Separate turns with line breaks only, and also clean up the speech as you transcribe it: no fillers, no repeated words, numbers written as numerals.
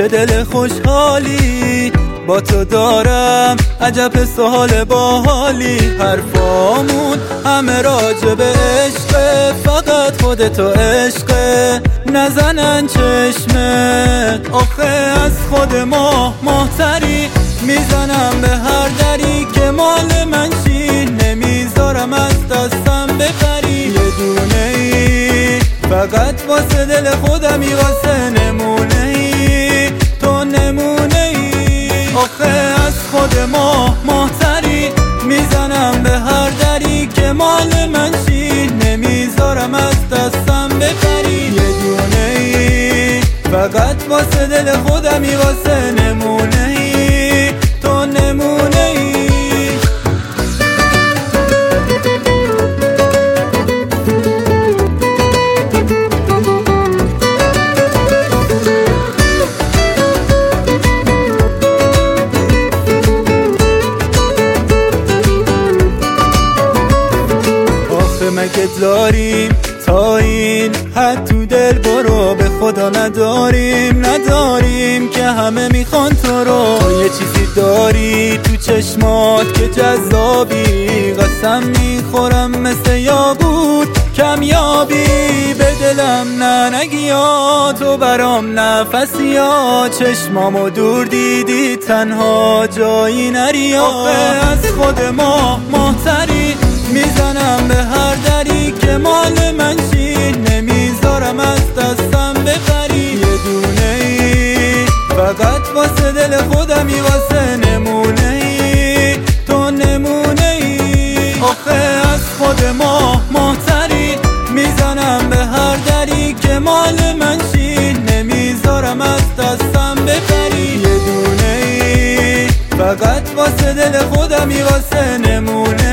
چه دل خوشحالی با تو دارم، عجب سوال باحالی. حرفامون همه راجع به عشقه، فقط خودتو عشقه نزنن چشمت. آخه از خود ماهتری میزنم به هر دری که مال من شی، نمیذارم از دستم بپری. یه دونه ای فقط واسه دل خودمی، واسه نمونه ای تو نمونه ای. آخه از خود ماهتری میزنم به هر دری که مال من شی، نمیذارم از دستم بپری. یه دونه ای فقط واسه دل خودمی، واسه نمونه ای تو نمونه ای. مگه داریم تا این حد تو دل برو؟ به خدا نداریم که همه میخوان تو رو. تو یه چیزی داری تو چشمات که جذابی، قسم میخورم مثل یاقوت کمیابی. به دلم نگی یا تو برام نفسی یا، چشمامو دور دیدی تنها جایی نری. آخه از خود ماهتری میزنم به هر دری که مال من شی، نمیذارم از دستم بپری. یه دونه ای فقط واسه دل خودمی، واسه نمونه ای تو نمونه ای. آخه از خود ماهتری میزنم به هر دری که مال من شی، نمیذارم از دستم بپری. یه دونه ای فقط واسه دل خودمی، واسه نمونه